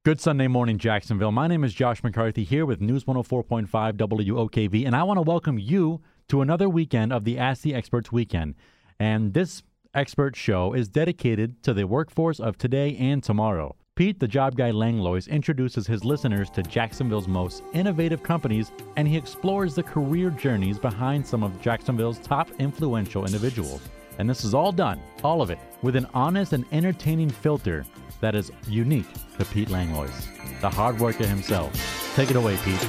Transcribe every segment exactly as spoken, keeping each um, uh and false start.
Good Sunday morning, Jacksonville. My name is Josh McCarthy here with News one oh four point five W O K V, and I want to welcome you to another weekend of the Ask the Experts Weekend. And this expert show is dedicated to the workforce of today and tomorrow. Pete, the job guy Langlois, introduces his listeners to Jacksonville's most innovative companies, and he explores the career journeys behind some of Jacksonville's top influential individuals. And this is all done, all of it, with an honest and entertaining filter that is unique to Pete Langlois, the hard worker himself. Take it away, Pete.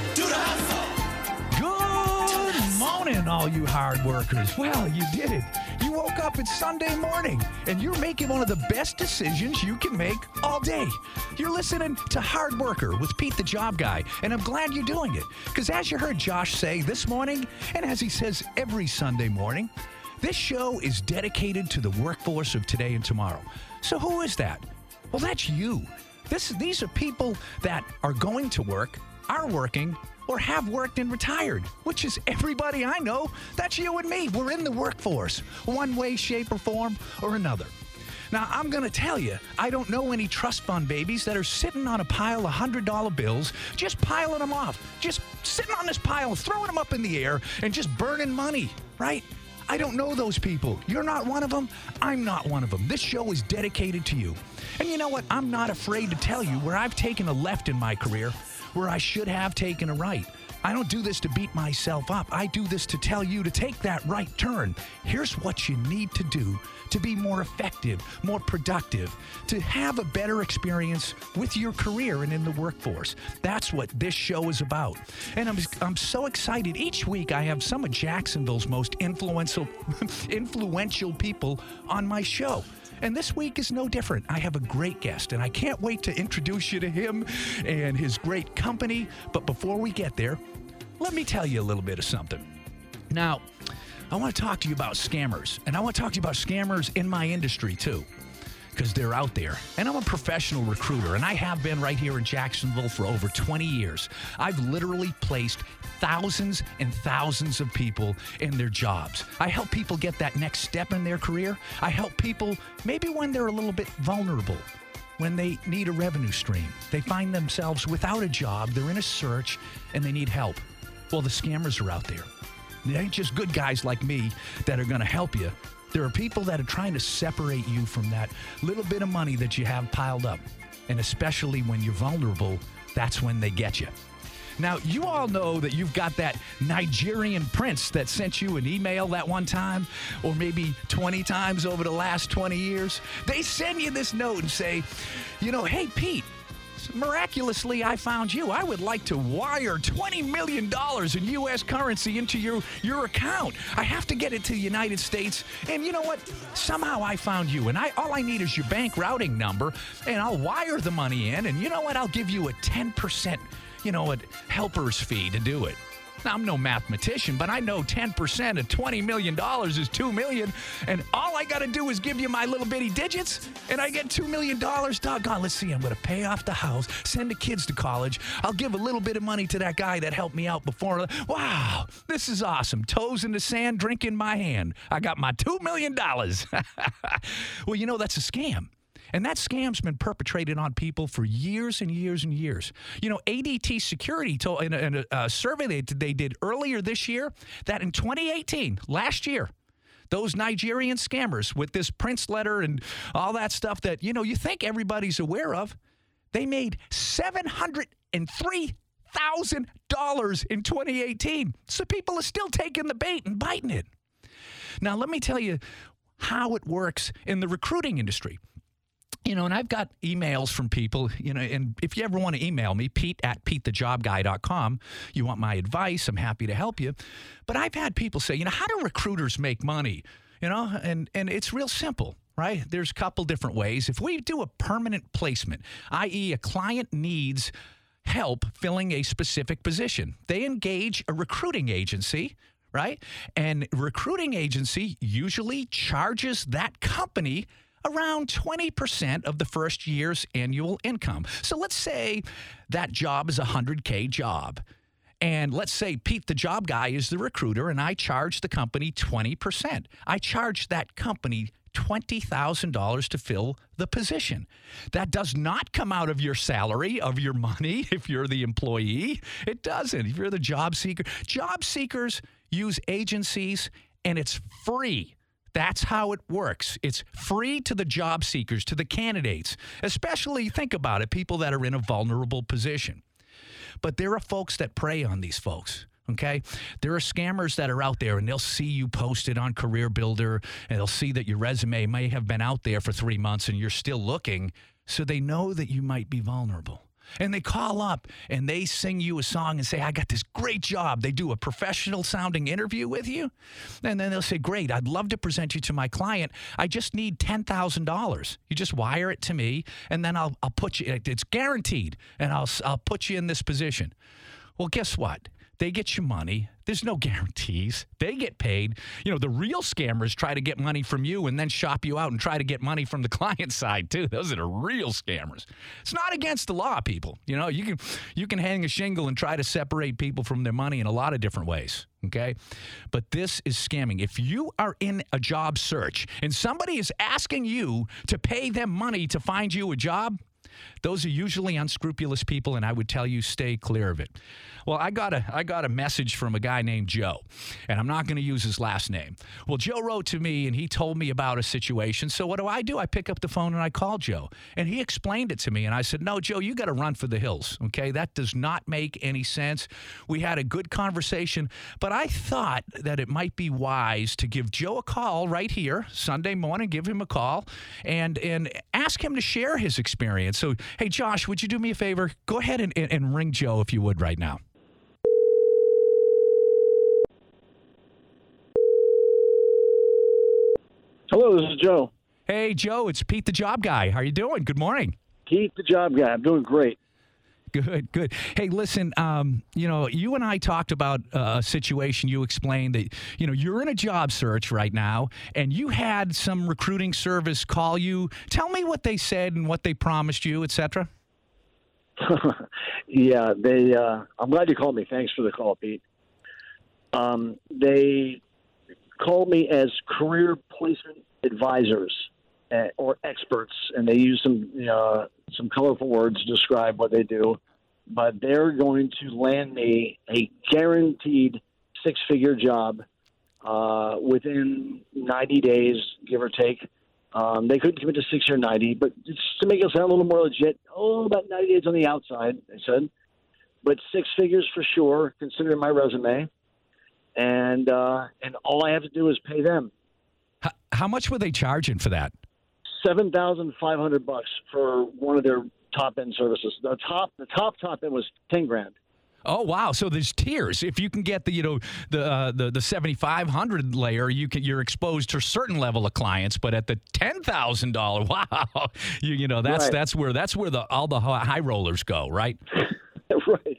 Good morning, all you hard workers. Well, you did it. You woke up, it's Sunday morning, and you're making one of the best decisions you can make all day. You're listening to Hard Worker with Pete the Job Guy, and I'm glad you're doing it. Because as you heard Josh say this morning, and as he says every Sunday morning, this show is dedicated to the workforce of today and tomorrow. So who is that? Well, that's you. This, these are people that are going to work, are working, or have worked and retired, which is everybody I know. That's you and me. We're in the workforce, one way, shape, or form, or another. Now, I'm going to tell you, I don't know any trust fund babies that are sitting on a pile of one hundred dollar bills, just piling them off, just sitting on this pile, throwing them up in the air, and just burning money, right? I don't know those people. You're not one of them. I'm not one of them. This show is dedicated to you. And you know what? I'm not afraid to tell you where I've taken a left in my career, where I should have taken a right. I don't do this to beat myself up. I do this to tell you to take that right turn. Here's what you need to do to be more effective, more productive, to have a better experience with your career and in the workforce. That's what this show is about. And I'm, I'm so excited. Each week I have some of Jacksonville's most influential, influential people on my show. And this week is no different. I have a great guest, and I can't wait to introduce you to him and his great company. But before we get there, let me tell you a little bit of something. Now, I want to talk to you about scammers, and I want to talk to you about scammers in my industry, too, because they're out there. And I'm a professional recruiter, and I have been right here in Jacksonville for over twenty years. I've literally placed thousands and thousands of people in their jobs. I help people get that next step in their career. I help people maybe when they're a little bit vulnerable, when they need a revenue stream. They find themselves without a job, they're in a search, and they need help. Well, the scammers are out there. It ain't just good guys like me that are going to help you. There are people that are trying to separate you from that little bit of money that you have piled up. And especially when you're vulnerable, that's when they get you. Now, you all know that you've got that Nigerian prince that sent you an email that one time, or maybe twenty times over the last twenty years. They send you this note and say, you know, hey, Pete, miraculously, I found you. I would like to wire twenty million dollars in U S currency into your, your account. I have to get it to the United States. And you know what? Somehow I found you. And I all I need is your bank routing number, and I'll wire the money in. And you know what? I'll give you a ten percent, you know, a helper's fee to do it. Now, I'm no mathematician, but I know ten percent of twenty million dollars is two million dollars, and all I got to do is give you my little bitty digits, and I get two million dollars. Doggone, let's see, I'm going to pay off the house, send the kids to college. I'll give a little bit of money to that guy that helped me out before. Wow, this is awesome. Toes in the sand, drink in my hand. I got my two million dollars. Well, you know, that's a scam. And that scam's been perpetrated on people for years and years and years. You know, A D T Security told in a, in a survey they, they did earlier this year that in twenty eighteen, last year, those Nigerian scammers with this Prince letter and all that stuff that, you know, you think everybody's aware of, they made seven hundred three thousand dollars in twenty eighteen. So people are still taking the bait and biting it. Now, let me tell you how it works in the recruiting industry. You know, and I've got emails from people, you know, and if you ever want to email me, Pete at Pete the Job Guy dot com, you want my advice, I'm happy to help you. But I've had people say, you know, how do recruiters make money? You know, and, and it's real simple, right? There's a couple different ways. If we do a permanent placement, that is a client needs help filling a specific position, they engage a recruiting agency, right? And recruiting agency usually charges that company around twenty percent of the first year's annual income. So let's say that job is a one hundred K job. And let's say Pete, the job guy, is the recruiter, and I charge the company twenty percent. I charge that company twenty thousand dollars to fill the position. That does not come out of your salary, of your money, if you're the employee. It doesn't. If you're the job seeker. Job seekers use agencies, and it's free. That's how it works. It's free to the job seekers, to the candidates, especially, think about it, people that are in a vulnerable position. But there are folks that prey on these folks. Okay, there are scammers that are out there, and they'll see you posted on Career Builder, and they'll see that your resume may have been out there for three months and you're still looking, so they know that you might be vulnerable. And they call up and they sing you a song and say, I got this great job. They do a professional sounding interview with you. And then they'll say, great, I'd love to present you to my client. I just need ten thousand dollars. You just wire it to me, and then I'll I'll put you, it's guaranteed, and I'll I'll put you in this position. Well, guess what? They get you money. There's no guarantees. They get paid. You know, the real scammers try to get money from you and then shop you out and try to get money from the client side too. Those are the real scammers. It's not against the law, people. You know, you can you can hang a shingle and try to separate people from their money in a lot of different ways, okay? But this is scamming. If you are in a job search and somebody is asking you to pay them money to find you a job, those are usually unscrupulous people, and I would tell you stay clear of it. Well, I got a I got a message from a guy named Joe, and I'm not going to use his last name. Well, Joe wrote to me, and he told me about a situation. So what do I do? I pick up the phone, and I call Joe, and he explained it to me, and I said, no, Joe, you got to run for the hills, okay? That does not make any sense. We had a good conversation, but I thought that it might be wise to give Joe a call right here, Sunday morning, give him a call, and, and ask him to share his experience. So, hey, Josh, would you do me a favor? Go ahead and, and, and ring Joe if you would right now. Hello, this is Joe. Hey, Joe, it's Pete the Job Guy. How are you doing? Good morning. Pete the Job Guy. I'm doing great. Good, good. Hey, listen, um, you know, you and I talked about uh, a situation. You explained that, you know, you're in a job search right now, and you had some recruiting service call you. Tell me what they said and what they promised you, et cetera. yeah, they. Uh, I'm glad you called me. Thanks for the call, Pete. Um, they called me as career placement advisors uh, or experts, and they use some uh, some colorful words to describe what they do. But they're going to land me a guaranteed six-figure job uh, within ninety days, give or take. Um, they couldn't commit to sixty or ninety, but just to make it sound a little more legit, oh, about ninety days on the outside, they said. But six figures for sure, considering my resume. And uh, and all I have to do is pay them. How, how much were they charging for that? Seven thousand five hundred bucks for one of their top end services. The top, the top top end was ten grand. Oh wow! So there's tiers. If you can get the you know the uh, the the seventy-five hundred layer, you can you're exposed to a certain level of clients. But at the ten thousand dollar, wow, you you know that's right. that's where that's where the all the high rollers go, right? Right.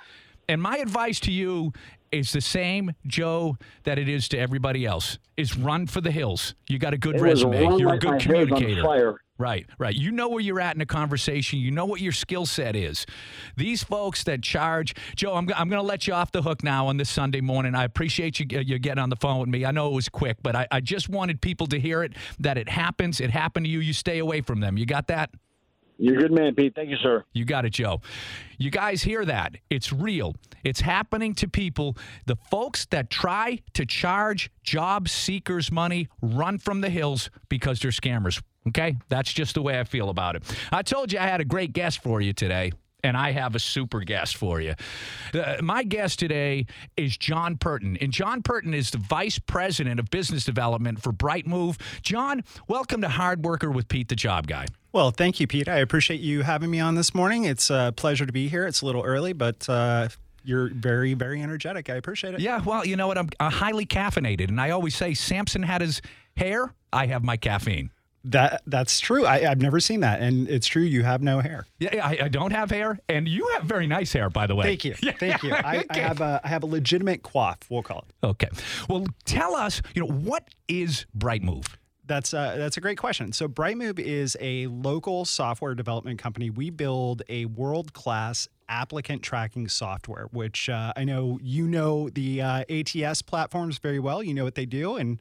And my advice to you is the same, Joe, that it is to everybody else, is run for the hills. You got a good it resume. Was You're like a good my hair's communicator. on fire. Right, right. You know where you're at in a conversation. You know what your skill set is. These folks that charge, Joe, I'm, I'm going to let you off the hook now on this Sunday morning. I appreciate you, you getting on the phone with me. I know it was quick, but I, I just wanted people to hear it, that it happens. It happened to you. You stay away from them. You got that? You're a good man, Pete. Thank you, sir. You got it, Joe. You guys hear that? It's real. It's happening to people. The folks that try to charge job seekers money run from the hills because they're scammers. Okay? That's just the way I feel about it. I told you I had a great guest for you today, and I have a super guest for you. Uh, my guest today is John Purton, and John Purton is the Vice President of Business Development for Brightmove. John, welcome to Hard Worker with Pete the Job Guy. Well, thank you, Pete. I appreciate you having me on this morning. It's a pleasure to be here. It's a little early, but uh, you're very, very energetic. I appreciate it. Yeah, well, you know what? I'm uh, highly caffeinated, and I always say Samson had his hair. I have my caffeine. That That's true. I, I've never seen that, and it's true. You have no hair. Yeah, I, I don't have hair, and you have very nice hair, by the way. Thank you. Thank you. I, I have a I have a legitimate coif, we'll call it. Okay. Well, tell us, you know, what is Brightmove? That's a, that's a great question. So Brightmove is a local software development company. We build a world-class applicant tracking software, which uh, I know you know the uh, A T S platforms very well. You know what they do, and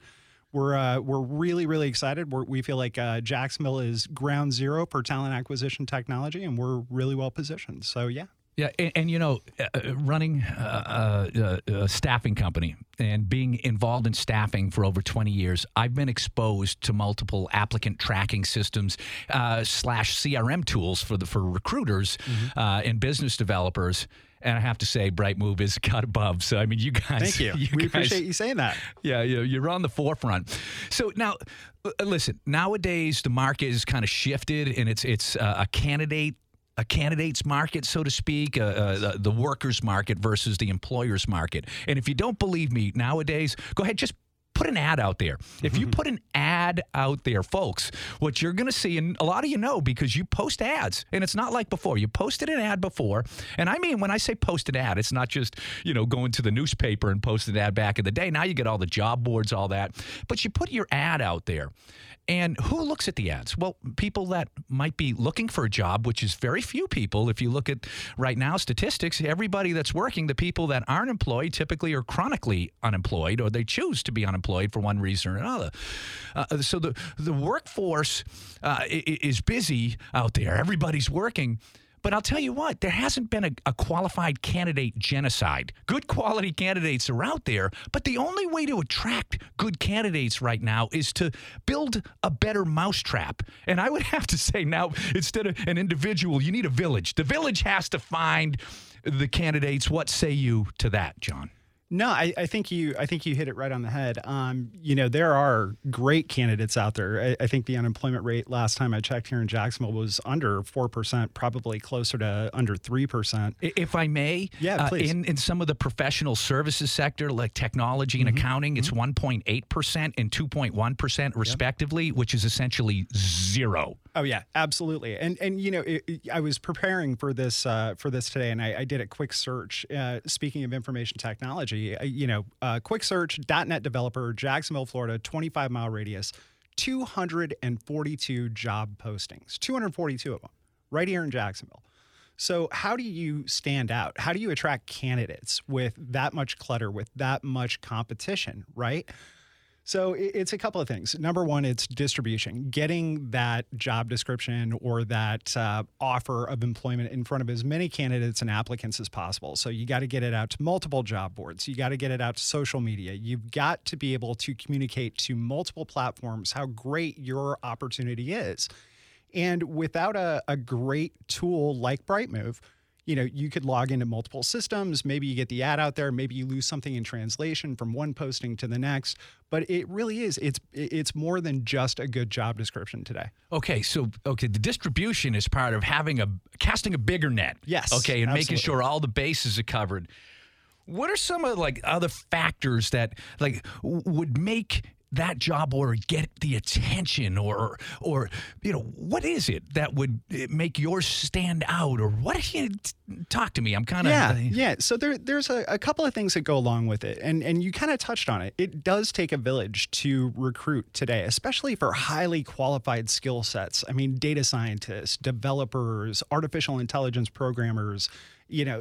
We're uh, we're really, really excited. We're, we feel like uh, Jacksonville is ground zero for talent acquisition technology, and we're really well positioned. So, yeah. Yeah, and, and you know, uh, running uh, uh, a staffing company and being involved in staffing for over twenty years, I've been exposed to multiple applicant tracking systems uh, slash C R M tools for the for recruiters mm-hmm. uh, and business developers. And I have to say, Brightmove is cut above. So, I mean, you guys. Thank you. you we guys, appreciate you saying that. Yeah, you're on the forefront. So now, listen, nowadays the market is kind of shifted, and it's it's uh, a candidate. a candidate's market, so to speak, uh, uh, the, the workers' market versus the employer's market. And if you don't believe me nowadays, go ahead, just put an ad out there. If you put an ad out there, folks, what you're going to see, and a lot of you know because you post ads, and it's not like before. You posted an ad before, and I mean, when I say post an ad, it's not just, you know, going to the newspaper and post an ad back in the day. Now you get all the job boards, all that. But you put your ad out there. And who looks at the ads? Well, people that might be looking for a job, which is very few people. If you look at right now statistics, everybody that's working, the people that aren't employed typically are chronically unemployed, or they choose to be unemployed for one reason or another. Uh, so the, the workforce uh, is busy out there. Everybody's working. But I'll tell you what, there hasn't been a, a qualified candidate genocide. Good quality candidates are out there, but the only way to attract good candidates right now is to build a better mousetrap. And I would have to say now, instead of an individual, you need a village. The village has to find the candidates. What say you to that, John? No, I, I think you I think you hit it right on the head. Um, you know, there are great candidates out there. I, I think the unemployment rate last time I checked here in Jacksonville was under four percent, probably closer to under three percent. If I may, yeah, please. Uh, in, in some of the professional services sector, like technology and mm-hmm. accounting, it's mm-hmm. one point eight percent and two point one percent respectively, yep. which is essentially zero. Oh yeah, absolutely. And and you know, it, it, I was preparing for this uh, for this today, and I, I did a quick search. Uh, speaking of information technology, uh, you know, uh, quick search dot net developer, Jacksonville, Florida, twenty-five mile radius, two hundred forty-two job postings, two hundred forty-two of them, right here in Jacksonville. So how do you stand out? How do you attract candidates with that much clutter, with that much competition, right? So it's a couple of things. Number one, it's distribution, getting that job description or that uh, offer of employment in front of as many candidates and applicants as possible. So you got to get it out to multiple job boards. You got to get it out to social media. You've got to be able to communicate to multiple platforms how great your opportunity is. And without a, a great tool like Brightmove, you know, you could log into multiple systems. Maybe you get the ad out there. Maybe you lose something in translation from one posting to the next. But it really is. It's it's more than just a good job description today. Okay, so okay, the distribution is part of having a casting a bigger net. Yes. Okay, and absolutely. making sure all the bases are covered. What are some of like other factors that like w- would make that job order get the attention, or, or, you know, what is it that would make yours stand out, or what? You talk to me. I'm kind of yeah, uh, yeah. So there, there's a, a couple of things that go along with it, and and you kind of touched on it. It does take a village to recruit today, especially for highly qualified skill sets. I mean, data scientists, developers, artificial intelligence programmers. You know,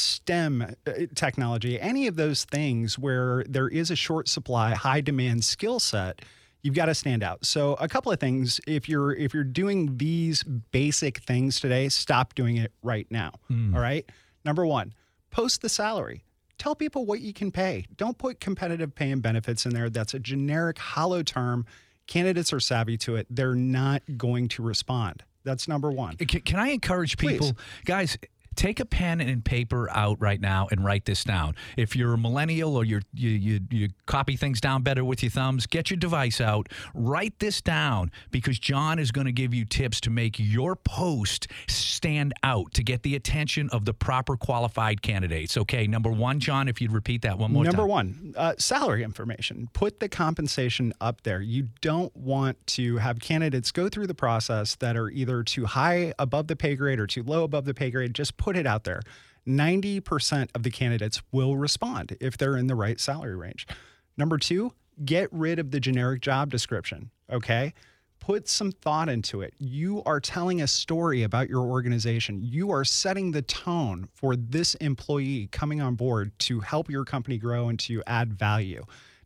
STEM technology, any of those things where there is a short supply, high demand skill set, you've got to stand out. So a couple of things, if you're if you're doing these basic things today, stop doing it right now. Mm. All right. Number one, post the salary. Tell people what you can pay. Don't put competitive pay and benefits in there. That's a generic, hollow term. Candidates are savvy to it. They're not going to respond. That's number one. Can, can I encourage people, Please. guys? Take a pen and paper out right now and write this down. If you're a millennial or you're, you you you copy things down better with your thumbs, get your device out. Write this down, because John is going to give you tips to make your post stand out, to get the attention of the proper qualified candidates. Okay, number one, John, if you'd repeat that one more number time. Number one, uh, salary information. Put the compensation up there. You don't want to have candidates go through the process that are either too high above the pay grade or too low above the pay grade. Just put it out there. ninety percent of the candidates will respond if they're in the right salary range. Number two, get rid of the generic job description, okay? Put some thought into it. You are telling a story about your organization. You are setting the tone for this employee coming on board to help your company grow and to add value.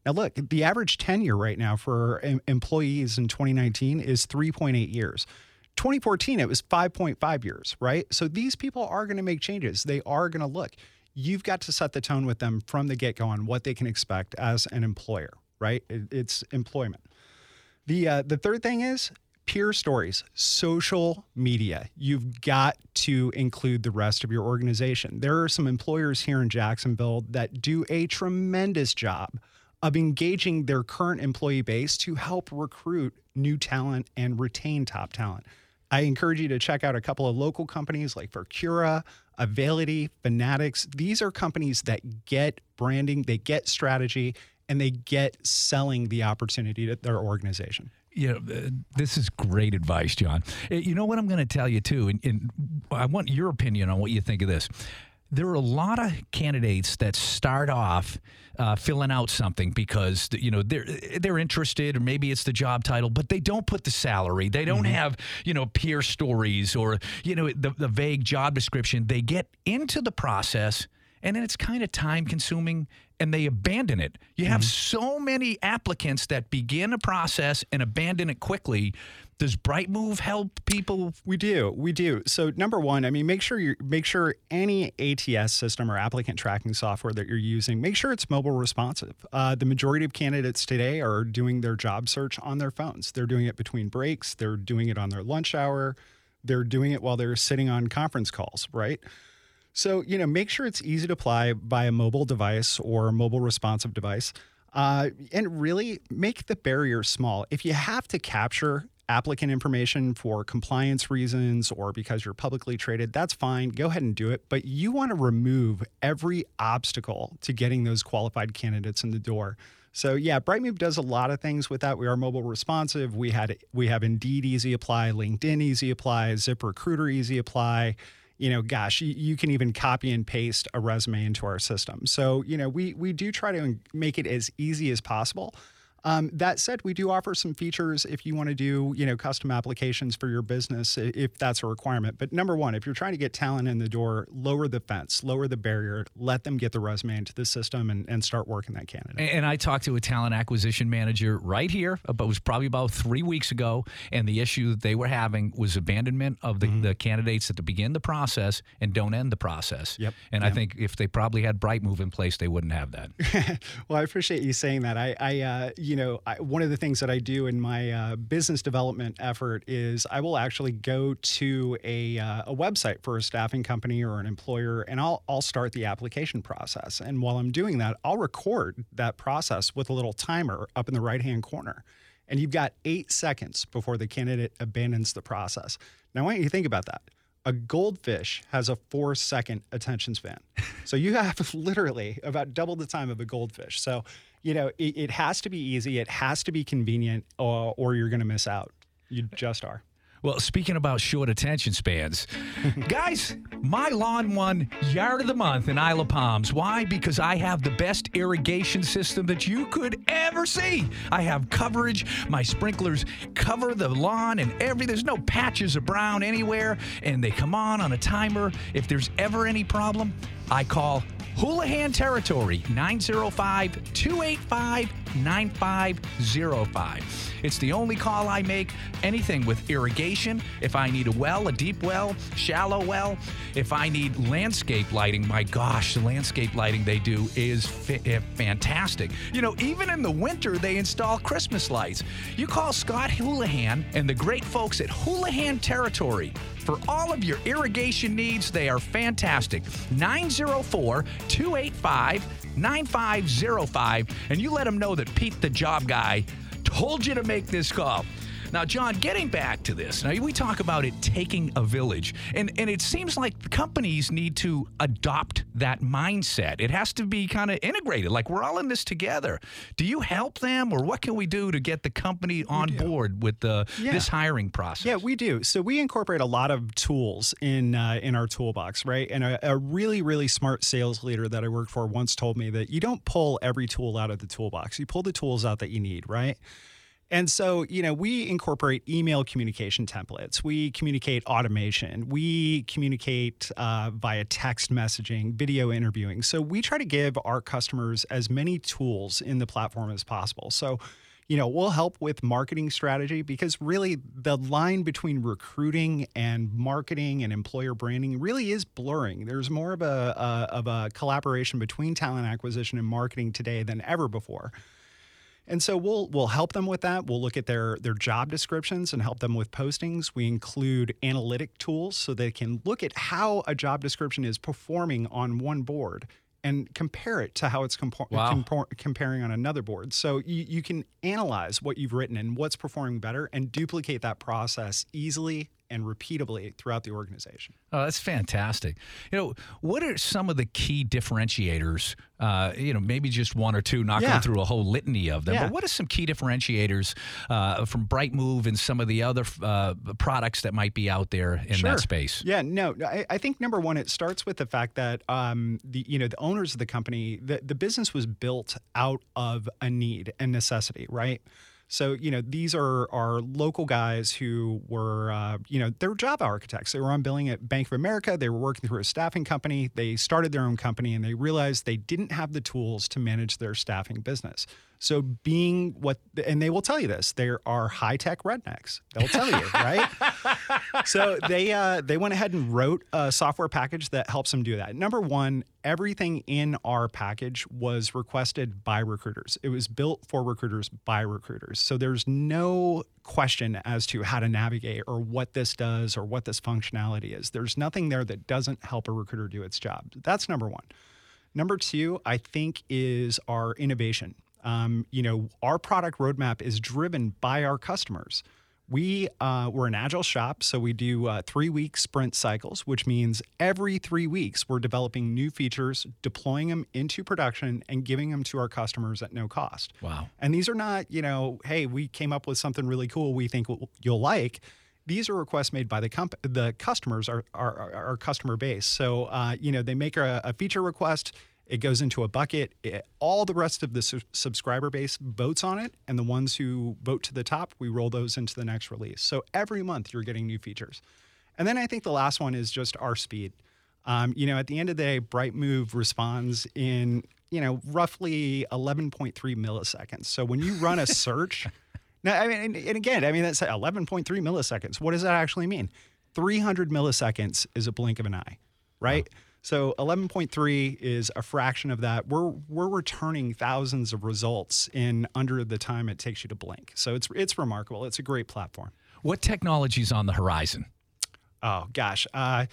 Now, look, the average tenure right now for em- employees in twenty nineteen is three point eight years. twenty fourteen, it was five point five years, right? So these people are going to make changes. They are going to look. You've got to set the tone with them from the get-go on what they can expect as an employer, right? It, it's employment. The uh, the third thing is peer stories, social media. You've got to include the rest of your organization. There are some employers here in Jacksonville that do a tremendous job of engaging their current employee base to help recruit new talent and retain top talent. I encourage you to check out a couple of local companies like Vercura, Availity, Fanatics. These are companies that get branding, they get strategy, and they get selling the opportunity to their organization. You know, uh, this is great advice, John. Uh, You know what I'm going to tell you, too, and, and I want your opinion on what you think of this. There are a lot of candidates that start off uh, filling out something because, you know, they're they're interested, or maybe it's the job title, but they don't put the salary. They don't mm-hmm. have, you know, peer stories or, you know, the, the vague job description. They get into the process, and then it's kind of time consuming, and they abandon it. You have mm-hmm. so many applicants that begin a process and abandon it quickly. Does BrightMove help people? We do, we do. So number one, I mean, make sure you make sure any A T S system or applicant tracking software that you're using, make sure it's mobile responsive. Uh, the majority of candidates today are doing their job search on their phones. They're doing it between breaks. They're doing it on their lunch hour. They're doing it while they're sitting on conference calls, right? So, you know, make sure it's easy to apply by a mobile device or a mobile responsive device. Uh, and really make the barrier small. If you have to capture applicant information for compliance reasons or because you're publicly traded, that's fine. Go ahead and do it. But you want to remove every obstacle to getting those qualified candidates in the door. So yeah, BrightMove does a lot of things with that. We are mobile responsive. We had we have Indeed Easy Apply, LinkedIn Easy Apply, ZipRecruiter Easy Apply. You know, gosh, you, you can even copy and paste a resume into our system. So, you know, we we do try to make it as easy as possible. Um, that said, we do offer some features if you want to do, you know, custom applications for your business, if that's a requirement. But number one, if you're trying to get talent in the door, lower the fence, lower the barrier, let them get the resume into the system and, and start working that candidate. And, and I talked to a talent acquisition manager right here, but it was probably about three weeks ago, and the issue that they were having was abandonment of the, mm-hmm. the candidates that begin the process and don't end the process. Yep. And yep. I think if they probably had BrightMove in place, they wouldn't have that. Well, I appreciate you saying that. I, I uh, you know, I, one of the things that I do in my uh, business development effort is I will actually go to a, uh, a website for a staffing company or an employer, and I'll I'll start the application process. And while I'm doing that, I'll record that process with a little timer up in the right-hand corner. And you've got eight seconds before the candidate abandons the process. Now, I want you to think about that. A goldfish has a four-second attention span. So you have literally about double the time of a goldfish. So, you know, it, it has to be easy. It has to be convenient, or, or you're going to miss out. You just are. Well, speaking about short attention spans, guys, my lawn won Yard of the Month in Isle of Palms. Why? Because I have the best irrigation system that you could ever see. I have coverage. My sprinklers cover the lawn and every, there's no patches of brown anywhere, and they come on on a timer. If there's ever any problem, I call Houlihan Territory, nine oh five, two eight five, nine five oh five. It's the only call I make. Anything with irrigation, if I need a well, a deep well, shallow well, if I need landscape lighting, my gosh, the landscape lighting they do is fa- fantastic. You know, even in the winter, they install Christmas lights. You call Scott Houlihan and the great folks at Houlihan Territory. For all of your irrigation needs, they are fantastic. nine oh four, two eight five, nine five oh five. And you let them know that Pete the Job Guy told you to make this call. Now, John, getting back to this, now we talk about it taking a village, and, and it seems like companies need to adopt that mindset. It has to be kind of integrated, like we're all in this together. Do you help them, or what can we do to get the company on board with the, yeah. this hiring process? Yeah, we do. So we incorporate a lot of tools in uh, in our toolbox, right? And a, a really, really smart sales leader that I worked for once told me that you don't pull every tool out of the toolbox. You pull the tools out that you need, right? And so, you know, we incorporate email communication templates. We communicate automation. We communicate uh, via text messaging, video interviewing. So we try to give our customers as many tools in the platform as possible. So, you know, we'll help with marketing strategy because really the line between recruiting and marketing and employer branding really is blurring. There's more of a, uh, of a collaboration between talent acquisition and marketing today than ever before. And so we'll we'll help them with that. We'll look at their their job descriptions and help them with postings. We include analytic tools so they can look at how a job description is performing on one board and compare it to how it's compo- Wow. compor- comparing on another board. So you, you can analyze what you've written and what's performing better and duplicate that process easily and repeatably throughout the organization. Oh, that's fantastic. You know, what are some of the key differentiators? Uh, you know, maybe just one or two, not Yeah. going through a whole litany of them, Yeah. but what are some key differentiators uh, from Brightmove and some of the other uh, products that might be out there in Sure. that space? Yeah, no, I, I think number one, it starts with the fact that um, the you know the owners of the company, the, the business was built out of a need and necessity, right? So, you know, these are, are local guys who were, uh, you know, they were job architects. They were on billing at Bank of America. They were working through a staffing company. They started their own company and they realized they didn't have the tools to manage their staffing business. So being what, and they will tell you this, they are high-tech rednecks. They'll tell you, right? So they uh, they went ahead and wrote a software package that helps them do that. Number one, everything in our package was requested by recruiters. It was built for recruiters by recruiters. So there's no question as to how to navigate or what this does or what this functionality is. There's nothing there that doesn't help a recruiter do its job. That's number one. Number two, I think, is our innovation. Um, you know, our product roadmap is driven by our customers. We, uh, we're an agile shop, so we do uh, three-week sprint cycles, which means every three weeks we're developing new features, deploying them into production, and giving them to our customers at no cost. Wow. And these are not, you know, hey, we came up with something really cool we think you'll like. These are requests made by the comp- the customers, our, our, our customer base. So, uh, you know, they make a, a feature request. It goes into a bucket. It, all the rest of the su- subscriber base votes on it. And the ones who vote to the top, we roll those into the next release. So every month you're getting new features. And then I think the last one is just our speed. Um, you know, at the end of the day, Brightmove responds in, you know, roughly eleven point three milliseconds. So when you run a search, now, I mean, and, and again, I mean, that's eleven point three milliseconds. What does that actually mean? three hundred milliseconds is a blink of an eye, right? Wow. So eleven point three is a fraction of that. We're we're returning thousands of results in under the time it takes you to blink. So it's it's remarkable. It's a great platform. What technology's on the horizon? Oh gosh. Uh,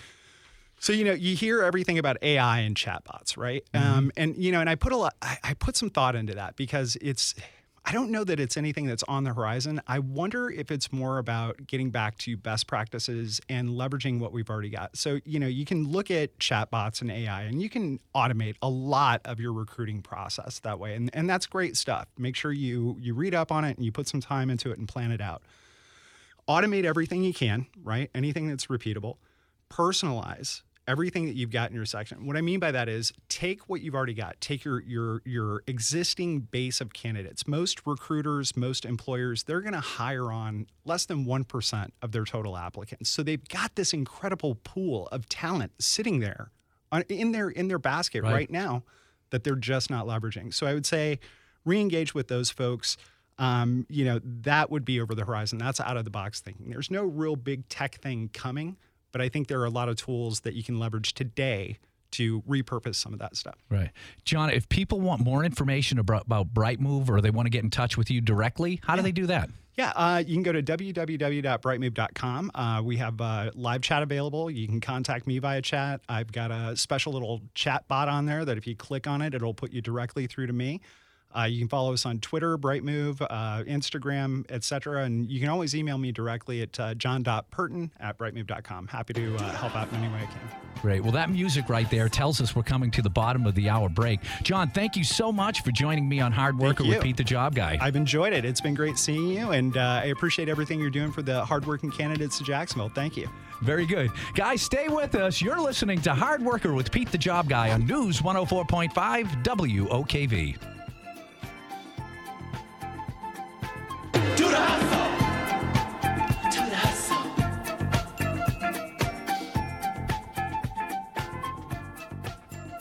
so you know you hear everything about A I and chatbots, right? Mm-hmm. Um, and you know, and I put a lot. I, I put some thought into that because it's. I don't know that it's anything that's on the horizon. I wonder if it's more about getting back to best practices and leveraging what we've already got. So, you know, you can look at chatbots and A I and you can automate a lot of your recruiting process that way. And, and that's great stuff. Make sure you you read up on it and you put some time into it and plan it out. Automate everything you can, right? Anything that's repeatable. Personalize everything that you've got in your section. What I mean by that is take what you've already got. Take your your your existing base of candidates. Most recruiters, most employers, they're going to hire on less than one percent of their total applicants. So they've got this incredible pool of talent sitting there on, in their in their basket right. right now that they're just not leveraging. So I would say re-engage with those folks. Um, you know, that would be over the horizon. That's out of the box thinking. There's no real big tech thing coming. But I think there are a lot of tools that you can leverage today to repurpose some of that stuff. Right. John, if people want more information about, about Brightmove or they want to get in touch with you directly, how yeah. do they do that? Yeah, uh, you can go to w w w dot brightmove dot com. Uh, we have uh, live chat available. You can contact me via chat. I've got a special little chat bot on there that if you click on it, it'll put you directly through to me. Uh, you can follow us on Twitter, Brightmove, uh, Instagram, et cetera. And you can always email me directly at uh, john dot purton at brightmove dot com. Happy to uh, help out in any way I can. Great. Well, that music right there tells us we're coming to the bottom of the hour break. John, thank you so much for joining me on Hard Worker with Pete the Job Guy. I've enjoyed it. It's been great seeing you, and uh, I appreciate everything you're doing for the hardworking candidates of Jacksonville. Thank you. Very good. Guys, stay with us. You're listening to Hard Worker with Pete the Job Guy on News one oh four point five W O K V. Dude,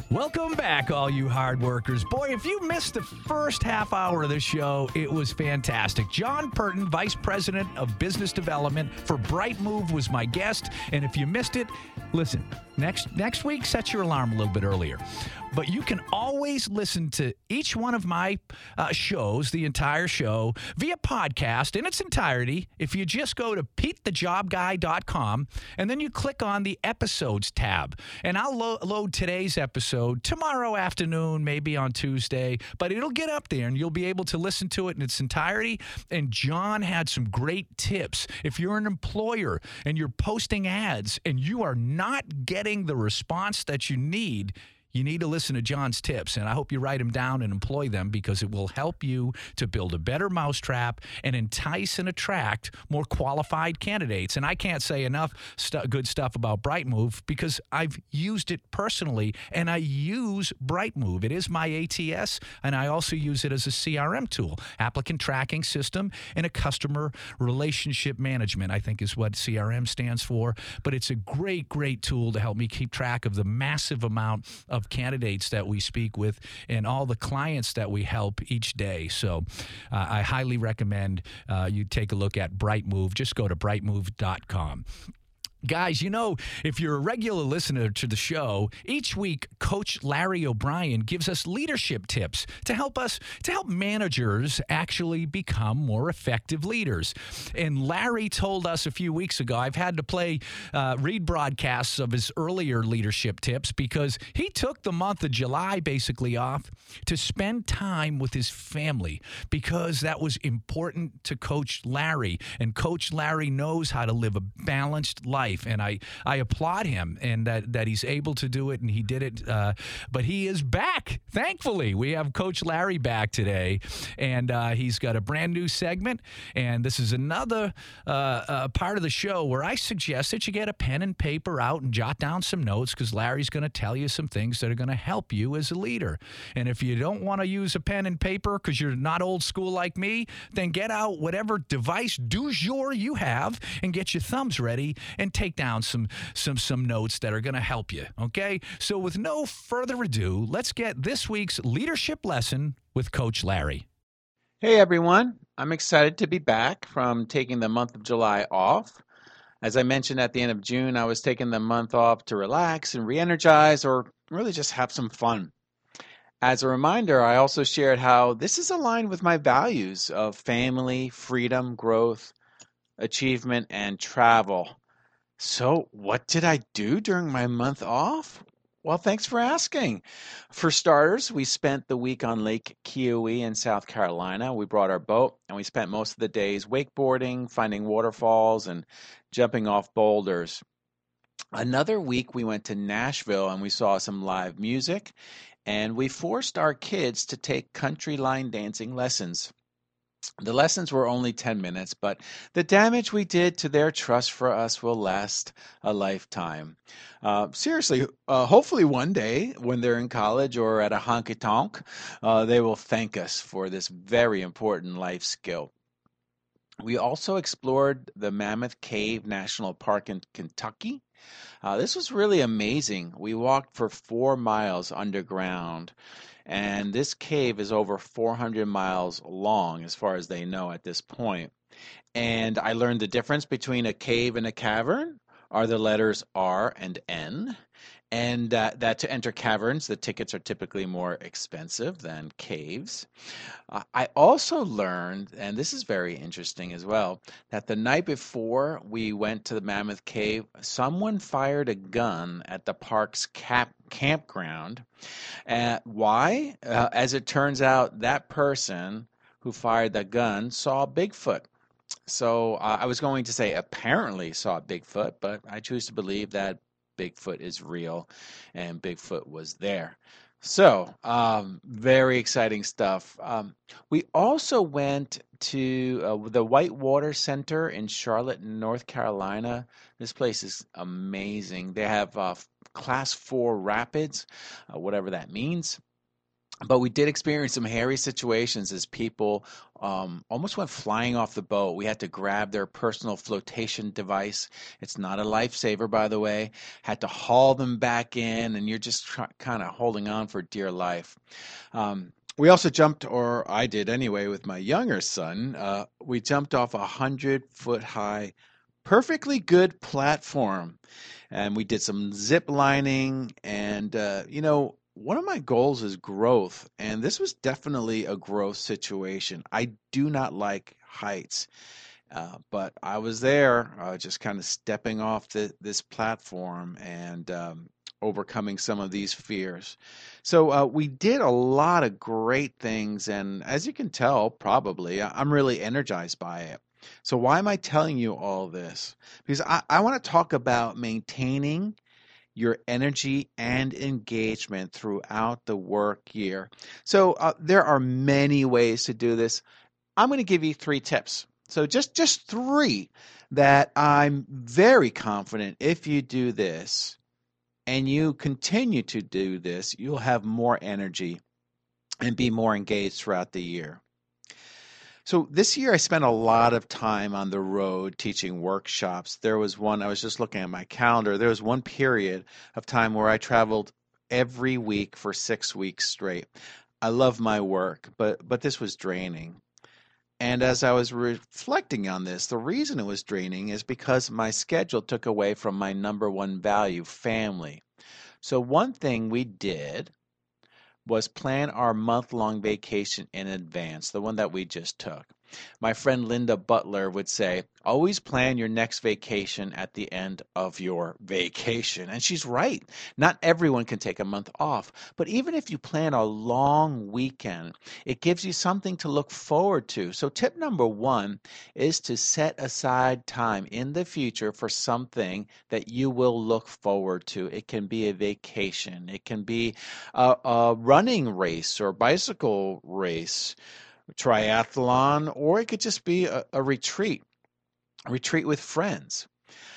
Welcome back, all you hard workers. Boy, if you missed the first half hour of the show, it was fantastic. John Purton, Vice President of Business Development for Brightmove, was my guest. And if you missed it, listen, next next week, set your alarm a little bit earlier. But you can always listen to each one of my uh, shows, the entire show, via podcast in its entirety if you just go to pete the job guy dot com and then you click on the episodes tab. And I'll lo- load today's episode tomorrow afternoon, maybe on Tuesday, but it'll get up there and you'll be able to listen to it in its entirety. And John had some great tips. If you're an employer and you're posting ads and you are not getting the response that you need, you need to listen to John's tips, and I hope you write them down and employ them because it will help you to build a better mousetrap and entice and attract more qualified candidates. And I can't say enough st- good stuff about Brightmove because I've used it personally, and I use Brightmove. It is my A T S, and I also use it as a C R M tool, applicant tracking system, and a customer relationship management, I think is what C R M stands for. But it's a great, great tool to help me keep track of the massive amount of candidates that we speak with and all the clients that we help each day. So uh, I highly recommend uh, you take a look at Brightmove. Just go to brightmove dot com. Guys, you know, if you're a regular listener to the show, each week Coach Larry O'Brien gives us leadership tips to help us, to help managers actually become more effective leaders. And Larry told us a few weeks ago, I've had to play, uh, read broadcasts of his earlier leadership tips because he took the month of July basically off to spend time with his family because that was important to Coach Larry. And Coach Larry knows how to live a balanced life. And I, I applaud him and that, that he's able to do it, and he did it. Uh, but he is back, thankfully. We have Coach Larry back today, and uh, he's got a brand new segment. And this is another uh, uh, part of the show where I suggest that you get a pen and paper out and jot down some notes because Larry's going to tell you some things that are going to help you as a leader. And if you don't want to use a pen and paper because you're not old school like me, then get out whatever device du jour you have and get your thumbs ready and take down some some some notes that are going to help you, okay? So with no further ado, let's get this week's leadership lesson with Coach Larry. Hey, everyone. I'm excited to be back from taking the month of July off. As I mentioned at the end of June, I was taking the month off to relax and re-energize or really just have some fun. As a reminder, I also shared how this is aligned with my values of family, freedom, growth, achievement, and travel. So what did I do during my month off? Well, thanks for asking. For starters, we spent the week on Lake Keowee in South Carolina. We brought our boat, and we spent most of the days wakeboarding, finding waterfalls, and jumping off boulders. Another week, we went to Nashville, and we saw some live music, and we forced our kids to take country line dancing lessons. The lessons were only ten minutes, but the damage we did to their trust for us will last a lifetime. Uh, seriously, uh, hopefully one day when they're in college or at a honky-tonk, uh, they will thank us for this very important life skill. We also explored the Mammoth Cave National Park in Kentucky. Uh, this was really amazing. We walked for four miles underground. And this cave is over four hundred miles long, as far as they know at this point. And I learned the difference between a cave and a cavern are the letters R and N. And uh, that to enter caverns, the tickets are typically more expensive than caves. Uh, I also learned, and this is very interesting as well, that the night before we went to the Mammoth Cave, someone fired a gun at the park's cap campground. Uh, why? Uh, as it turns out, that person who fired the gun saw Bigfoot. So uh, I was going to say apparently saw Bigfoot, but I choose to believe that Bigfoot is real and Bigfoot was there. So, um, very exciting stuff. Um, we also went to uh, the Whitewater Center in Charlotte, North Carolina. This place is amazing. They have uh, class four rapids, uh, whatever that means. But we did experience some hairy situations as people um, almost went flying off the boat. We had to grab their personal flotation device. It's not a lifesaver, by the way. Had to haul them back in, and you're just try- kind of holding on for dear life. Um, we also jumped, or I did anyway, with my younger son. Uh, we jumped off a hundred-foot high, perfectly good platform, and we did some zip lining, and uh, you know, one of my goals is growth, and this was definitely a growth situation. I do not like heights, uh, but I was there, uh, just kind of stepping off the, this platform and um, overcoming some of these fears. So uh, we did a lot of great things, and as you can tell, probably, I- I'm really energized by it. So why am I telling you all this? Because I, I want to talk about maintaining your energy and engagement throughout the work year. So uh, there are many ways to do this. I'm going to give you three tips. So just just three that I'm very confident if you do this and you continue to do this, you'll have more energy and be more engaged throughout the year. So this year I spent a lot of time on the road teaching workshops. There was one, I was just looking at my calendar, there was one period of time where I traveled every week for six weeks straight. I love my work, but but this was draining. And as I was reflecting on this, the reason it was draining is because my schedule took away from my number one value, family. So one thing we did was plan our month-long vacation in advance, the one that we just took. My friend Linda Butler would say, always plan your next vacation at the end of your vacation. And she's right. Not everyone can take a month off. But even if you plan a long weekend, it gives you something to look forward to. So tip number one is to set aside time in the future for something that you will look forward to. It can be a vacation. It can be a, a running race or bicycle race, triathlon, or it could just be a, a retreat, a retreat with friends.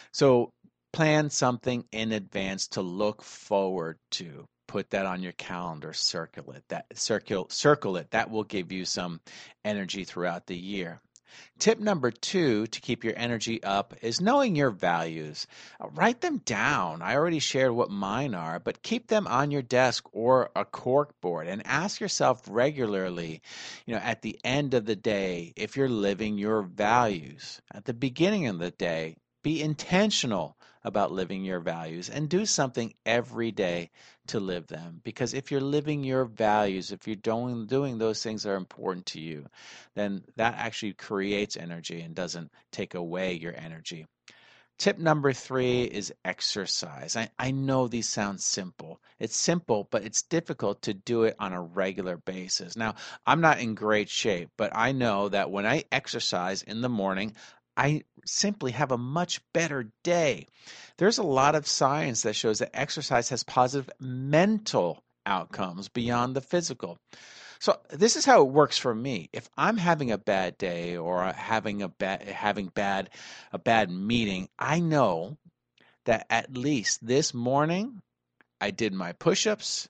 So plan something in advance to look forward to. Put that on your calendar, circle it. That circle circle it. That will give you some energy throughout the year. Tip number two to keep your energy up is knowing your values. Uh, write them down. I already shared what mine are, but keep them on your desk or a cork board and ask yourself regularly, you know, at the end of the day, if you're living your values. At the beginning of the day, be intentional about living your values and do something every day to live them. Because if you're living your values, if you're doing, doing those things that are important to you, then that actually creates energy and doesn't take away your energy. Tip number three is exercise. I, I know these sound simple. It's simple, but it's difficult to do it on a regular basis. Now, I'm not in great shape, but I know that when I exercise in the morning, I simply have a much better day. There's a lot of science that shows that exercise has positive mental outcomes beyond the physical. So this is how it works for me. If I'm having a bad day or having a bad having bad a bad meeting, I know that at least this morning I did my push-ups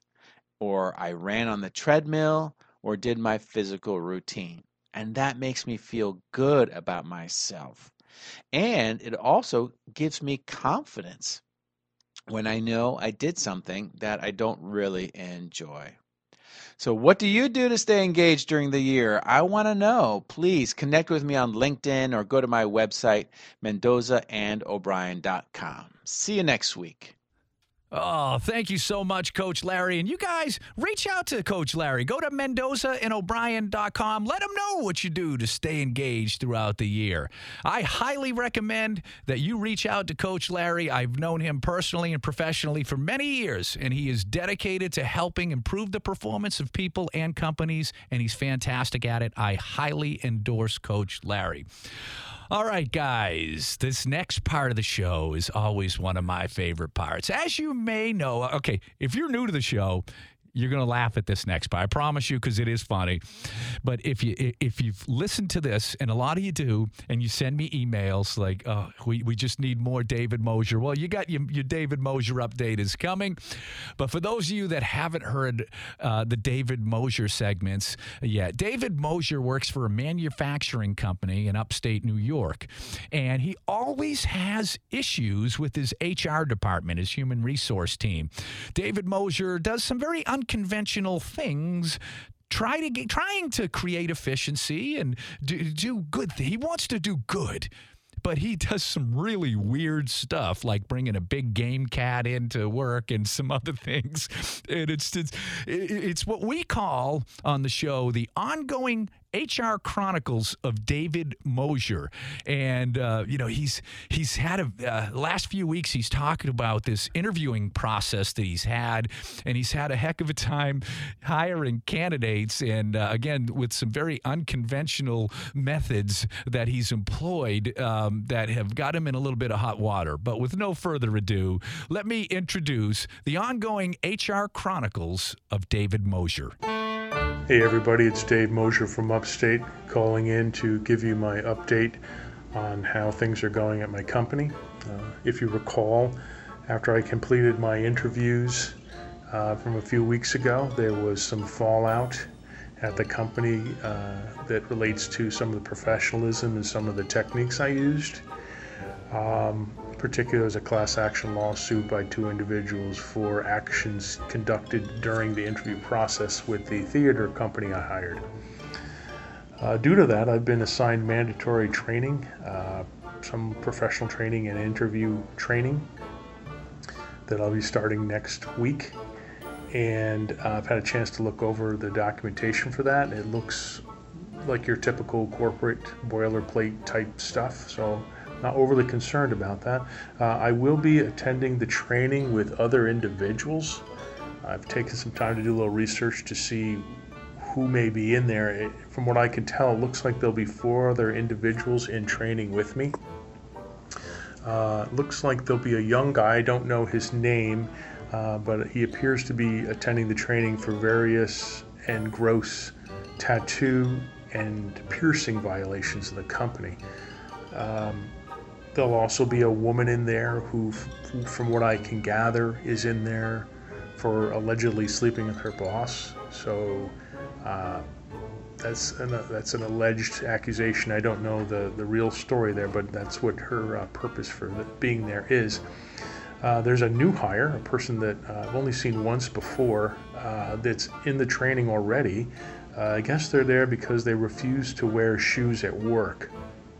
or I ran on the treadmill or did my physical routine. And that makes me feel good about myself. And it also gives me confidence when I know I did something that I don't really enjoy. So what do you do to stay engaged during the year? I want to know. Please connect with me on LinkedIn or go to my website, mendoza and o'brien dot com. See you next week. Oh, thank you so much, Coach Larry. And you guys, reach out to Coach Larry. Go to mendoza and o'brien dot com. Let him know what you do to stay engaged throughout the year. I highly recommend that you reach out to Coach Larry. I've known him personally and professionally for many years, and he is dedicated to helping improve the performance of people and companies, and he's fantastic at it. I highly endorse Coach Larry. All right, guys, this next part of the show is always one of my favorite parts. As you may know, okay, if you're new to the show, You're going to laugh at this next part. I promise you, because it is funny. But if you if you've listened to this, and a lot of you do, and you send me emails like, "Oh, we, we just need more David Mosier." Well, you got your, your David Mosier update is coming. But for those of you that haven't heard uh, the David Mosier segments yet, David Mosier works for a manufacturing company in upstate New York, and he always has issues with his H R department, his human resource team. David Mosier does some very unconventional things, try to get, trying to create efficiency and do, do good. He wants to do good, but he does some really weird stuff, like bringing a big game cat into work and some other things. And it's it's, it's what we call on the show the ongoing H R Chronicles of David Mosier. And, uh, you know, he's he's had a uh, last few weeks, he's talking about this interviewing process that he's had, and he's had a heck of a time hiring candidates. And, uh, again, with some very unconventional methods that he's employed um, that have got him in a little bit of hot water. But with no further ado, let me introduce the ongoing H R Chronicles of David Mosier. Hey everybody, it's Dave Mosier from Upstate calling in to give you my update on how things are going at my company. Uh, if you recall, after I completed my interviews uh, from a few weeks ago, there was some fallout at the company uh, that relates to some of the professionalism and some of the techniques I used. Um, particularly, there was a class action lawsuit by two individuals for actions conducted during the interview process with the theater company I hired. Uh, due to that, I've been assigned mandatory training, uh, some professional training and interview training that I'll be starting next week. And uh, I've had a chance to look over the documentation for that. It looks like your typical corporate boilerplate type stuff, so not overly concerned about that. Uh, I will be attending the training with other individuals. I've taken some time to do a little research to see who may be in there. It, from what I can tell, it looks like there'll be four other individuals in training with me. Uh, looks like there'll be a young guy, I don't know his name, uh, but he appears to be attending the training for various and gross tattoo and piercing violations of the company. Um, There'll also be a woman in there who, who, from what I can gather, is in there for allegedly sleeping with her boss. So uh, that's an, that's an alleged accusation. I don't know the, the real story there, but that's what her uh, purpose for the, being there is. Uh, there's a new hire, a person that uh, I've only seen once before, uh, that's in the training already. Uh, I guess they're there because they refuse to wear shoes at work.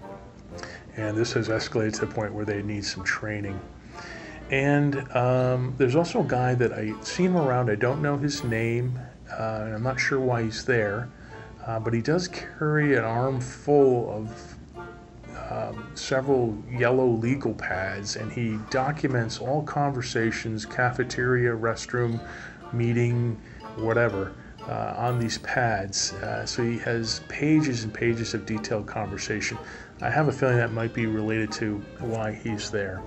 And this has escalated to the point where they need some training. And um, there's also a guy that I've seen him around. I don't know his name, uh, and I'm not sure why he's there, uh, but he does carry an arm full of um, several yellow legal pads, and he documents all conversations, cafeteria, restroom, meeting, whatever, uh, on these pads. Uh, so he has pages and pages of detailed conversation. I have a feeling that might be related to why he's there.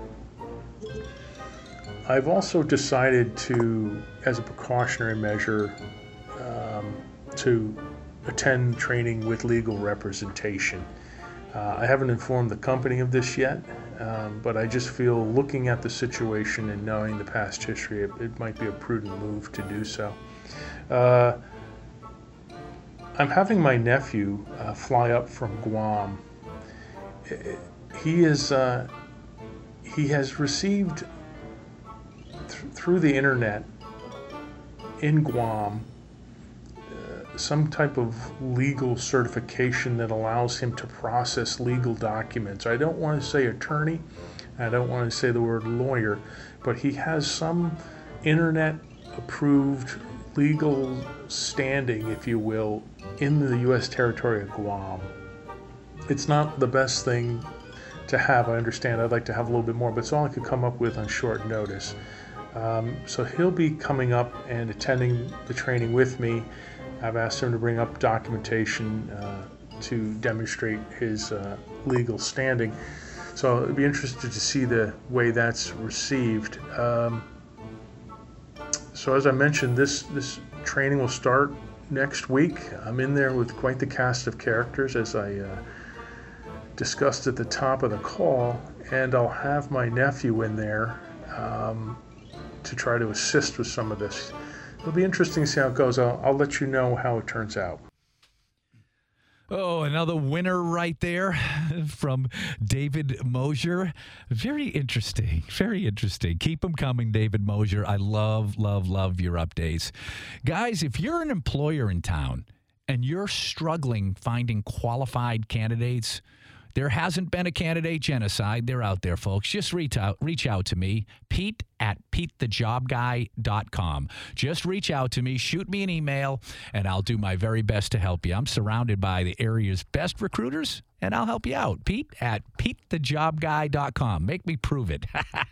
I've also decided to, as a precautionary measure, um, to attend training with legal representation. Uh, I haven't informed the company of this yet, um, but I just feel looking at the situation and knowing the past history, it, it might be a prudent move to do so. Uh, I'm having my nephew uh, fly up from Guam. He is uh, he has received th- through the internet in Guam uh, some type of legal certification that allows him to process legal documents. I don't want to say attorney, I don't want to say the word lawyer, but he has some internet approved legal standing, if you will, in the U S territory of Guam. It's not the best thing to have, I understand. I'd like to have a little bit more, but it's all I could come up with on short notice. Um, so he'll be coming up and attending the training with me. I've asked him to bring up documentation uh, to demonstrate his uh, legal standing. So I'd be interested to see the way that's received. Um, so as I mentioned, this, this training will start next week. I'm in there with quite the cast of characters, as I uh, discussed at the top of the call, and I'll have my nephew in there um, to try to assist with some of this. It'll be interesting to see how it goes. I'll, I'll let you know how it turns out. Oh, another winner right there from David Mosier. Very interesting. Very interesting. Keep them coming, David Mosier. I love, love, love your updates. Guys, if you're an employer in town and you're struggling finding qualified candidates, there hasn't been a candidate genocide. They're out there, folks. Just reach out, reach out to me, Pete at Pete the Job Guy dot com. Just reach out to me, shoot me an email, and I'll do my very best to help you. I'm surrounded by the area's best recruiters, and I'll help you out. Pete at Pete the Job Guy dot com. Make me prove it.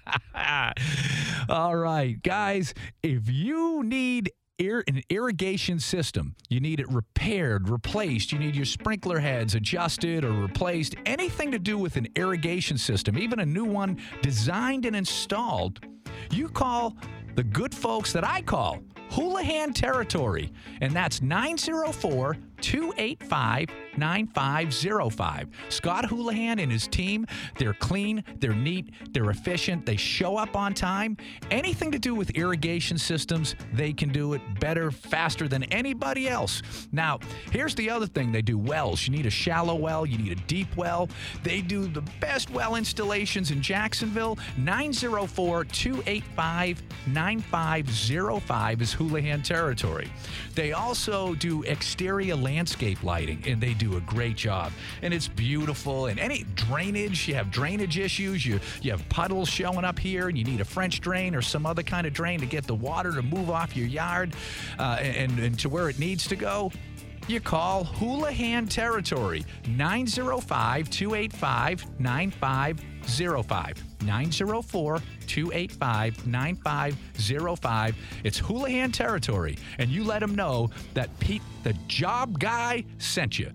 All right, guys, if you need Ir- an irrigation system, you need it repaired, replaced, you need your sprinkler heads adjusted or replaced, anything to do with an irrigation system, even a new one designed and installed, you call the good folks that I call Houlihan Territory, and that's nine oh four, two eight five, nine five oh five. Scott Houlihan and his team, they're clean, they're neat, they're efficient, they show up on time. Anything to do with irrigation systems, they can do it better, faster than anybody else. Now, here's the other thing they do: wells. You need a shallow well, you need a deep well. They do the best well installations in Jacksonville. nine oh four, two eight five, nine five oh five is Houlihan Territory. They also do exterior landscape lighting, and they do a great job. And it's beautiful. And any drainage, you have drainage issues, you, you have puddles showing up here, and you need a French drain or some other kind of drain to get the water to move off your yard uh, and, and to where it needs to go. You call Houlihan Territory, nine oh five, two eight five, nine five oh five. nine oh four, two eight five, nine five oh five. It's Houlihan Territory, and you let them know that Pete the Job Guy sent you.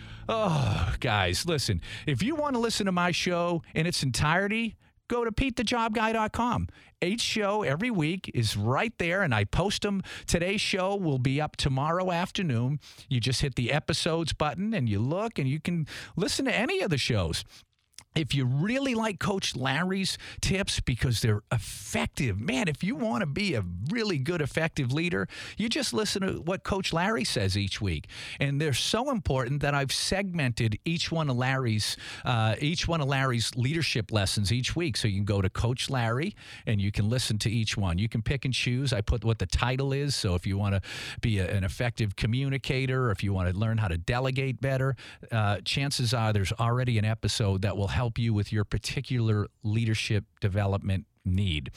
Oh, guys, listen, if you want to listen to my show in its entirety, go to Pete the Job Guy dot com. Each show every week is right there, and I post them. Today's show will be up tomorrow afternoon. You just hit the episodes button, and you look, and you can listen to any of the shows. If you really like Coach Larry's tips because they're effective, man, if you want to be a really good, effective leader, you just listen to what Coach Larry says each week. And they're so important that I've segmented each one of Larry's uh, each one of Larry's leadership lessons each week. So you can go to Coach Larry and you can listen to each one. You can pick and choose. I put what the title is. So if you want to be a, an effective communicator, or if you want to learn how to delegate better, uh, chances are there's already an episode that will help you with your particular leadership development need.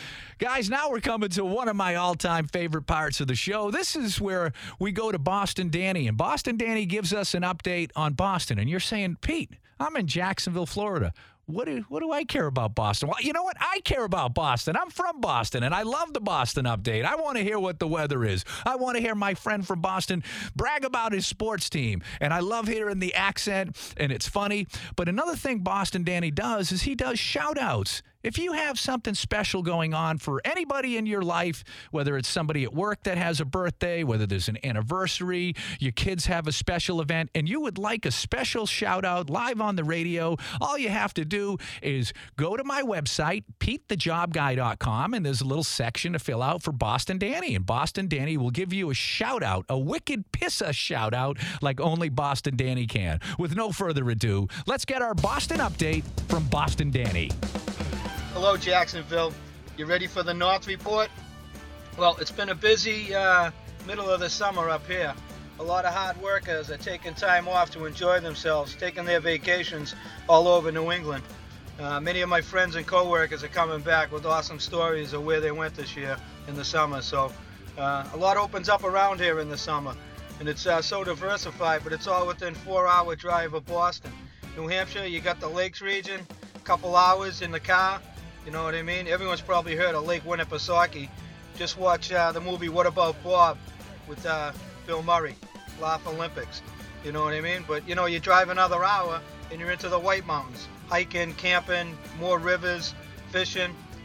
Guys, now we're coming to one of my all-time favorite parts of the show. This is where we go to Boston Danny, and Boston Danny gives us an update on Boston. And you're saying, Pete, I'm in Jacksonville, Florida. What do, what do I care about Boston? Well, you know what? I care about Boston. I'm from Boston, and I love the Boston update. I want to hear what the weather is. I want to hear my friend from Boston brag about his sports team, and I love hearing the accent, and it's funny. But another thing Boston Danny does is he does shout-outs. If you have something special going on for anybody in your life, whether it's somebody at work that has a birthday, whether there's an anniversary, your kids have a special event, and you would like a special shout out live on the radio, all you have to do is go to my website, Pete the Job Guy dot com, and there's a little section to fill out for Boston Danny. And Boston Danny will give you a shout out, a wicked pissa shout out like only Boston Danny can. With no further ado, let's get our Boston update from Boston Danny. Hello, Jacksonville. You ready for the North Report? Well, it's been a busy uh, middle of the summer up here. A lot of hard workers are taking time off to enjoy themselves, taking their vacations all over New England. Uh, many of my friends and coworkers are coming back with awesome stories of where they went this year in the summer. So uh, a lot opens up around here in the summer, and it's uh, so diversified, but it's all within four-hour drive of Boston. New Hampshire, you got the Lakes region, a couple hours in the car. You know what I mean? Everyone's probably heard of Lake Winnipesaukee. Just watch uh, the movie What About Bob with uh, Bill Murray, Laugh Olympics. You know what I mean? But, you know, you drive another hour and you're into the White Mountains. Hiking, camping, more rivers, fishing.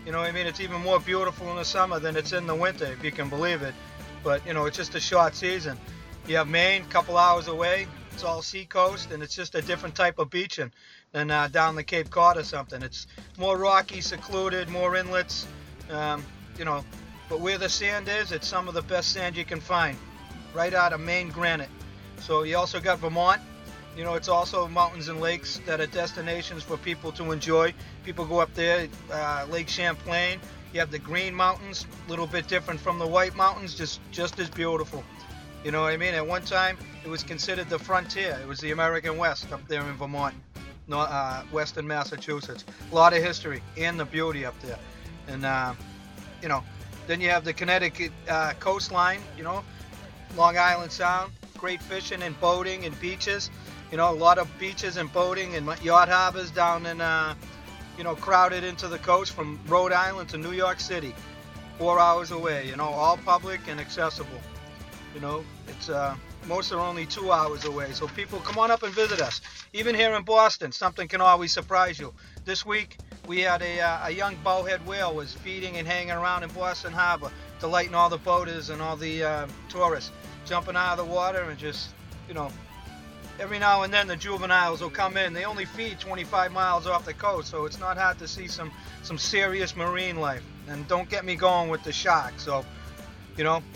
You know what I mean? It's even more beautiful in the summer than it's in the winter, if you can believe it. But, you know, it's just a short season. You have Maine, a couple hours away. It's all seacoast, and it's just a different type of beaching than uh, down the Cape Cod or something. It's more rocky, secluded, more inlets, um, you know. But where the sand is, it's some of the best sand you can find, right out of Maine granite. So you also got Vermont. You know, it's also mountains and lakes that are destinations for people to enjoy. People go up there, uh, Lake Champlain. You have the Green Mountains, a little bit different from the White Mountains, just just as beautiful. You know what I mean? At one time, it was considered the frontier. It was the American West up there in Vermont, north, uh, western Massachusetts. A lot of history and the beauty up there. And, uh, you know, then you have the Connecticut uh, coastline, you know, Long Island Sound, great fishing and boating and beaches. You know, a lot of beaches and boating and yacht harbors down in, uh, you know, crowded into the coast from Rhode Island to New York City, four hours away, you know, all public and accessible. You know, it's uh, most are only two hours away. So people, come on up and visit us. Even here in Boston, something can always surprise you. This week, we had a, uh, a young bowhead whale was feeding and hanging around in Boston Harbor, delighting all the boaters and all the uh, tourists, jumping out of the water and just, you know, every now and then the juveniles will come in. They only feed twenty-five miles off the coast, so it's not hard to see some, some serious marine life. And don't get me going with the sharks. So, you know,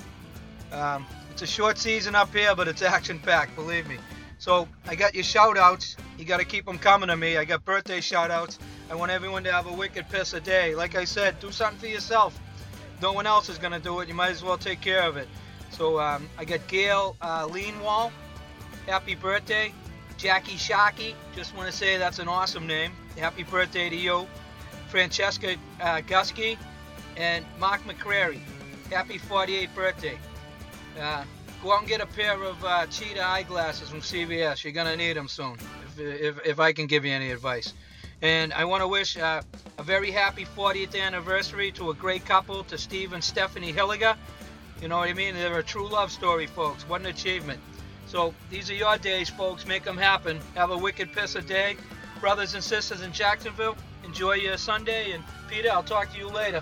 um, it's a short season up here, but it's action-packed, believe me. So I got your shout-outs. You got to keep them coming to me. I got birthday shout-outs. I want everyone to have a wicked piss a day. Like I said, do something for yourself. No one else is going to do it. You might as well take care of it. So um, I got Gail uh, Leanwall. Happy birthday. Jackie Shockey. Just want to say that's an awesome name. Happy birthday to you. Francesca uh, Gusky. And Mark McCrary. Happy forty-eighth birthday. Uh, go out and get a pair of uh, cheetah eyeglasses from C V S. You're going to need them soon, if, if, if I can give you any advice. And I want to wish uh, a very happy fortieth anniversary to a great couple, to Steve and Stephanie Hilliger. You know what I mean? They're a true love story, folks. What an achievement. So these are your days, folks. Make them happen. Have a wicked piss a day. Brothers and sisters in Jacksonville, enjoy your Sunday. And Peter, I'll talk to you later.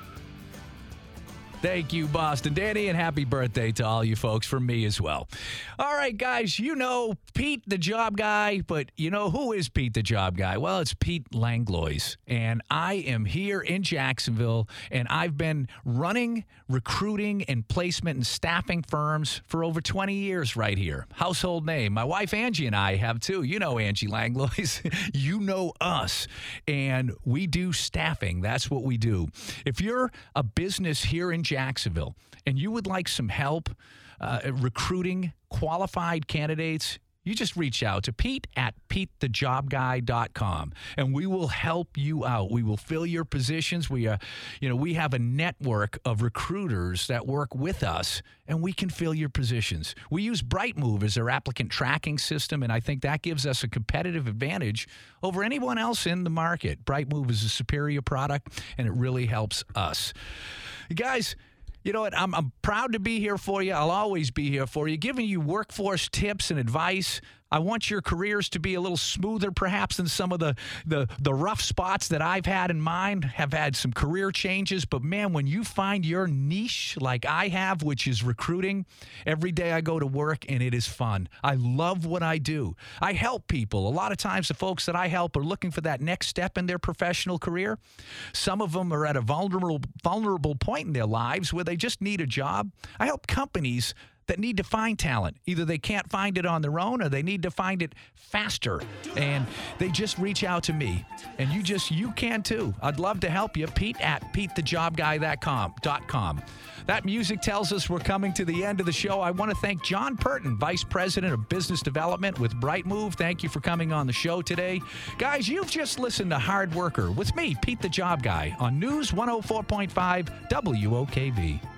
Thank you, Boston Danny, and happy birthday to all you folks from me as well. All right, guys, you know Pete the Job Guy, but you know who is Pete the Job Guy? Well, it's Pete Langlois, and I am here in Jacksonville, and I've been running, recruiting, and placement and staffing firms for over twenty years right here. Household name. My wife Angie and I have too. You know Angie Langlois. You know us, and we do staffing. That's what we do. If you're a business here in Jacksonville and you would like some help uh, recruiting qualified candidates, you just reach out to Pete at pete the job guy dot com, and we will help you out. We will fill your positions. We, uh, you know, we have a network of recruiters that work with us, and we can fill your positions. We use BrightMove as our applicant tracking system, and I think that gives us a competitive advantage over anyone else in the market. BrightMove is a superior product, and it really helps us. Guys, you know what? I'm, I'm proud to be here for you. I'll always be here for you, giving you workforce tips and advice. I want your careers to be a little smoother, perhaps, than some of the, the, the rough spots that I've had in mind. Have had some career changes, but man, when you find your niche like I have, which is recruiting, every day I go to work and it is fun. I love what I do. I help people. A lot of times the folks that I help are looking for that next step in their professional career. Some of them are at a vulnerable, vulnerable point in their lives where they just need a job. I help companies that need to find talent. Either they can't find it on their own or they need to find it faster. And they just reach out to me. And you just, you can too. I'd love to help you. Pete at pete the job guy dot com. That music tells us we're coming to the end of the show. I want to thank John Purton, Vice President of Business Development with BrightMove. Thank you for coming on the show today. Guys, you've just listened to Hard Worker with me, Pete the Job Guy, on News one oh four point five W O K V.